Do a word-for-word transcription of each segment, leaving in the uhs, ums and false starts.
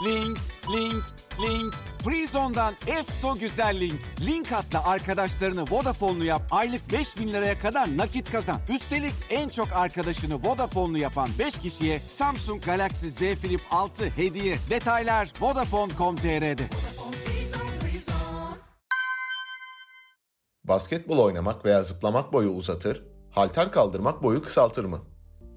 link, link, link. Freezone'dan Efso güzel link. Link atla arkadaşlarını Vodafone'lu yap. Aylık beş bin liraya kadar nakit kazan. Üstelik en çok arkadaşını Vodafone'lu yapan beş kişiye Samsung Galaxy Z Flip altı hediye. Detaylar vodafone nokta com nokta tr'de. Basketbol oynamak veya zıplamak boyu uzatır, halter kaldırmak boyu kısaltır mı?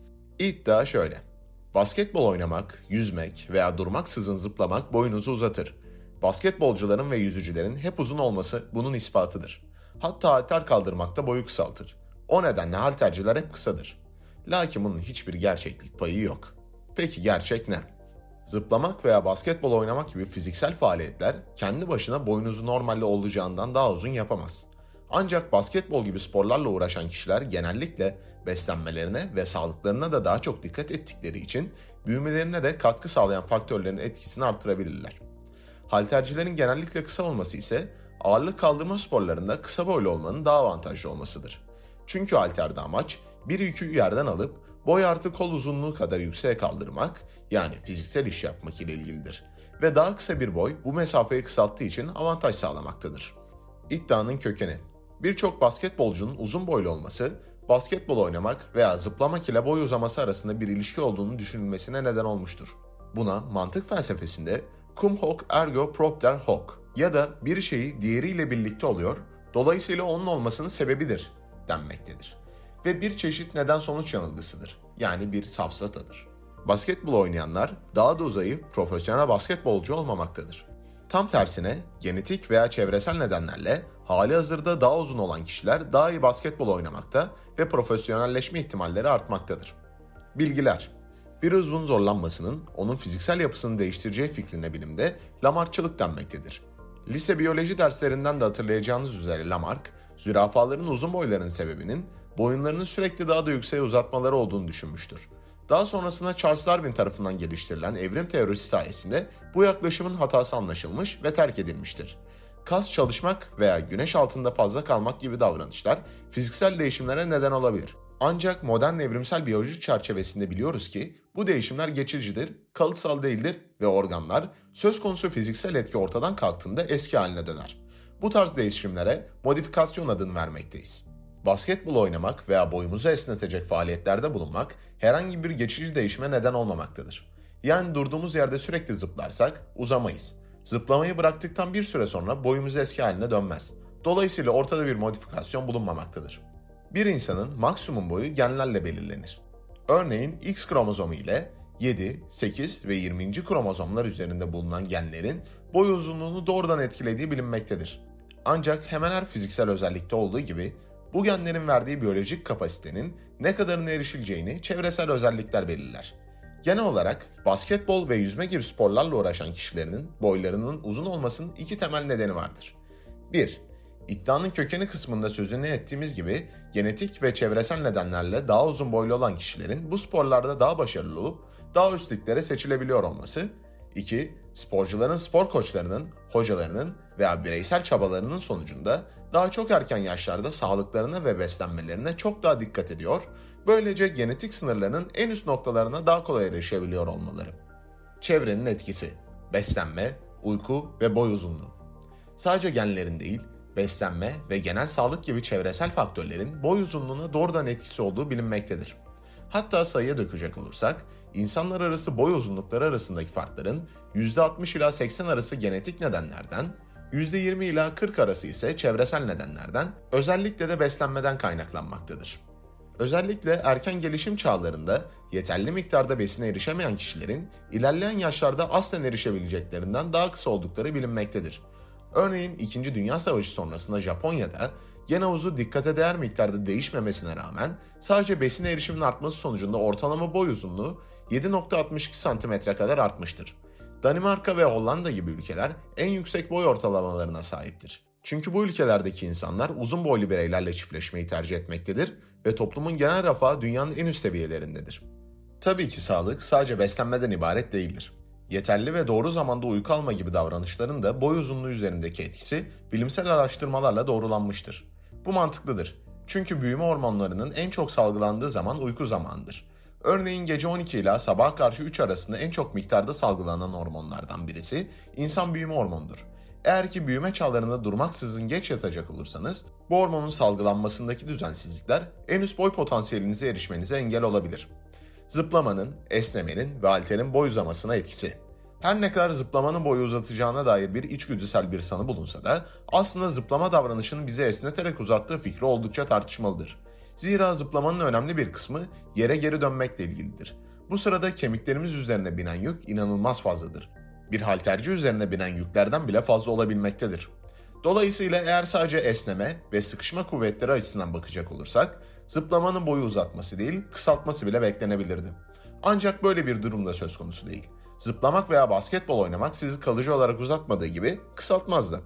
İddia şöyle. Basketbol oynamak, yüzmek veya durmaksızın zıplamak boyunuzu uzatır. Basketbolcuların ve yüzücülerin hep uzun olması bunun ispatıdır. Hatta halter kaldırmak da boyu kısaltır. O nedenle halterciler hep kısadır. Lakin bunun hiçbir gerçeklik payı yok. Peki gerçek ne? Zıplamak veya basketbol oynamak gibi fiziksel faaliyetler kendi başına boyunuzu normalde olacağından daha uzun yapamaz. Ancak basketbol gibi sporlarla uğraşan kişiler genellikle beslenmelerine ve sağlıklarına da daha çok dikkat ettikleri için büyümelerine de katkı sağlayan faktörlerin etkisini artırabilirler. Haltercilerin genellikle kısa olması ise ağırlık kaldırma sporlarında kısa boylu olmanın daha avantajlı olmasıdır. Çünkü halterde amaç bir yükü yerden alıp boy artı kol uzunluğu kadar yükseğe kaldırmak, yani fiziksel iş yapmak ile ilgilidir. Ve daha kısa bir boy bu mesafeyi kısalttığı için avantaj sağlamaktadır. İddianın kökeni. Birçok basketbolcunun uzun boylu olması, basketbol oynamak veya zıplamak ile boy uzaması arasında bir ilişki olduğunu düşünülmesine neden olmuştur. Buna mantık felsefesinde cum hoc ergo propter hoc ya da bir şeyi diğeriyle birlikte oluyor, dolayısıyla onun olmasının sebebidir denmektedir. Ve bir çeşit neden-sonuç yanılgısıdır, yani bir safsatadır. Basketbol oynayanlar daha da uzayıp profesyonel basketbolcu olmamaktadır. Tam tersine genetik veya çevresel nedenlerle hali hazırda daha uzun olan kişiler daha iyi basketbol oynamakta ve profesyonelleşme ihtimalleri artmaktadır. Bilgiler. Bir uzvun zorlanmasının onun fiziksel yapısını değiştireceği fikrine bilimde Lamarckçılık denmektedir. Lise biyoloji derslerinden de hatırlayacağınız üzere Lamarck, zürafaların uzun boylarının sebebinin boyunlarını sürekli daha da yükseğe uzatmaları olduğunu düşünmüştür. Daha sonrasında Charles Darwin tarafından geliştirilen evrim teorisi sayesinde bu yaklaşımın hatası anlaşılmış ve terk edilmiştir. Kas çalışmak veya güneş altında fazla kalmak gibi davranışlar fiziksel değişimlere neden olabilir. Ancak modern evrimsel biyoloji çerçevesinde biliyoruz ki bu değişimler geçicidir, kalıtsal değildir ve organlar söz konusu fiziksel etki ortadan kalktığında eski haline döner. Bu tarz değişimlere modifikasyon adını vermekteyiz. Basketbol oynamak veya boyumuzu esnetecek faaliyetlerde bulunmak herhangi bir geçici değişime neden olmamaktadır. Yani durduğumuz yerde sürekli zıplarsak uzamayız. Zıplamayı bıraktıktan bir süre sonra boyumuz eski haline dönmez. Dolayısıyla ortada bir modifikasyon bulunmamaktadır. Bir insanın maksimum boyu genlerle belirlenir. Örneğin X kromozomu ile yedi, sekiz ve yirminci kromozomlar üzerinde bulunan genlerin boy uzunluğunu doğrudan etkilediği bilinmektedir. Ancak hemen her fiziksel özellikte olduğu gibi bu genlerin verdiği biyolojik kapasitenin ne kadarına erişileceğini çevresel özellikler belirler. Genel olarak basketbol ve yüzme gibi sporlarla uğraşan kişilerin boylarının uzun olmasının iki temel nedeni vardır. bir. İddianın kökeni kısmında sözünü ettiğimiz gibi genetik ve çevresel nedenlerle daha uzun boylu olan kişilerin bu sporlarda daha başarılı olup daha üst liglere seçilebiliyor olması. iki. Sporcuların spor koçlarının, hocalarının veya bireysel çabalarının sonucunda daha çok erken yaşlarda sağlıklarına ve beslenmelerine çok daha dikkat ediyor, böylece genetik sınırlarının en üst noktalarına daha kolay erişebiliyor olmaları. Çevrenin etkisi, beslenme, uyku ve boy uzunluğu. Sadece genlerin değil, beslenme ve genel sağlık gibi çevresel faktörlerin boy uzunluğuna doğrudan etkisi olduğu bilinmektedir. Hatta sayıya dökecek olursak, insanlar arası boy uzunlukları arasındaki farkların yüzde altmış ila seksen arası genetik nedenlerden, yüzde yirmi ila kırk arası ise çevresel nedenlerden, özellikle de beslenmeden kaynaklanmaktadır. Özellikle erken gelişim çağlarında yeterli miktarda besine erişemeyen kişilerin ilerleyen yaşlarda aslen erişebileceklerinden daha kısa oldukları bilinmektedir. Örneğin İkinci Dünya Savaşı sonrasında Japonya'da gen havuzu dikkate değer miktarda değişmemesine rağmen sadece besine erişimin artması sonucunda ortalama boy uzunluğu yedi nokta altmış iki santimetre kadar artmıştır. Danimarka ve Hollanda gibi ülkeler en yüksek boy ortalamalarına sahiptir. Çünkü bu ülkelerdeki insanlar uzun boylu bireylerle çiftleşmeyi tercih etmektedir ve toplumun genel refahı dünyanın en üst seviyelerindedir. Tabii ki sağlık sadece beslenmeden ibaret değildir. Yeterli ve doğru zamanda uyku alma gibi davranışların da boy uzunluğu üzerindeki etkisi bilimsel araştırmalarla doğrulanmıştır. Bu mantıklıdır. Çünkü büyüme hormonlarının en çok salgılandığı zaman uyku zamanıdır. Örneğin gece on iki ile sabaha karşı üç arasında en çok miktarda salgılanan hormonlardan birisi insan büyüme hormonudur. Eğer ki büyüme çağlarında durmaksızın geç yatacak olursanız, bu hormonun salgılanmasındaki düzensizlikler en üst boy potansiyelinize erişmenize engel olabilir. Zıplamanın, esnemenin ve halterin boy uzamasına etkisi. Her ne kadar zıplamanın boyu uzatacağına dair bir içgüdüsel bir sanı bulunsa da, aslında zıplama davranışının bizi esneterek uzattığı fikri oldukça tartışmalıdır. Zira zıplamanın önemli bir kısmı yere geri dönmekle ilgilidir. Bu sırada kemiklerimiz üzerine binen yük inanılmaz fazladır. Bir halterci üzerine binen yüklerden bile fazla olabilmektedir. Dolayısıyla eğer sadece esneme ve sıkışma kuvvetleri açısından bakacak olursak, zıplamanın boyu uzatması değil, kısaltması bile beklenebilirdi. Ancak böyle bir durumda söz konusu değil. Zıplamak veya basketbol oynamak sizi kalıcı olarak uzatmadığı gibi kısaltmazdı.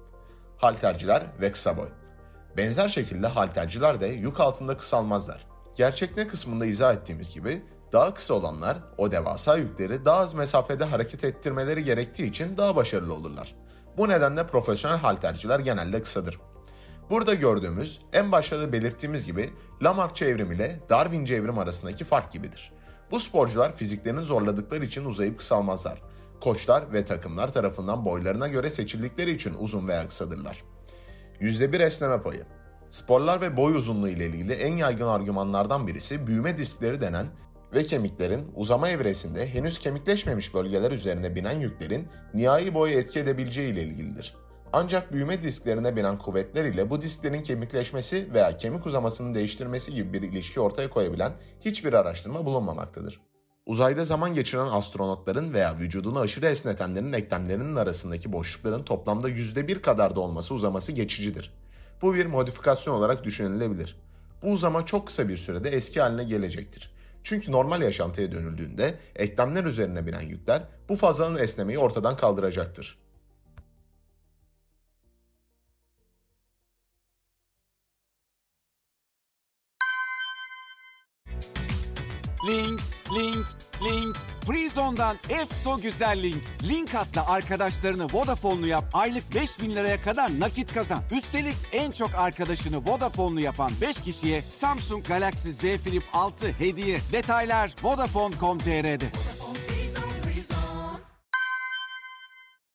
Halterciler ve kısa boy. Benzer şekilde halterciler de yük altında kısalmazlar. Gerçek ne kısmında izah ettiğimiz gibi, daha kısa olanlar o devasa yükleri daha az mesafede hareket ettirmeleri gerektiği için daha başarılı olurlar. Bu nedenle profesyonel halterciler genelde kısadır. Burada gördüğümüz, en başta da belirttiğimiz gibi Lamarckçı evrim ile Darwinci evrim arasındaki fark gibidir. Bu sporcular fiziklerini zorladıkları için uzayıp kısalmazlar. Koçlar ve takımlar tarafından boylarına göre seçildikleri için uzun veya kısadırlar. yüzde bir esneme payı. Sporlar ve boy uzunluğu ile ilgili en yaygın argümanlardan birisi büyüme diskleri denen ve kemiklerin uzama evresinde henüz kemikleşmemiş bölgeler üzerine binen yüklerin nihai boya etki edebileceği ile ilgilidir. Ancak büyüme disklerine binen kuvvetler ile bu disklerin kemikleşmesi veya kemik uzamasını değiştirmesi gibi bir ilişki ortaya koyabilen hiçbir araştırma bulunmamaktadır. Uzayda zaman geçiren astronotların veya vücudunu aşırı esnetenlerin eklemlerinin arasındaki boşlukların toplamda yüzde bir kadar da olması uzaması geçicidir. Bu bir modifikasyon olarak düşünülebilir. Bu uzama çok kısa bir sürede eski haline gelecektir. Çünkü normal yaşantıya dönüldüğünde eklemler üzerine binen yükler bu fazladan esnemeyi ortadan kaldıracaktır. Link, link, link. Freezone'dan Efso Güzel Link. Link atla arkadaşlarını Vodafone'lu yap. Aylık beş bin liraya kadar nakit kazan. Üstelik en çok arkadaşını Vodafone'lu yapan beş kişiye Samsung Galaxy Z Flip altı hediye. Detaylar vodafone nokta com nokta tr'de.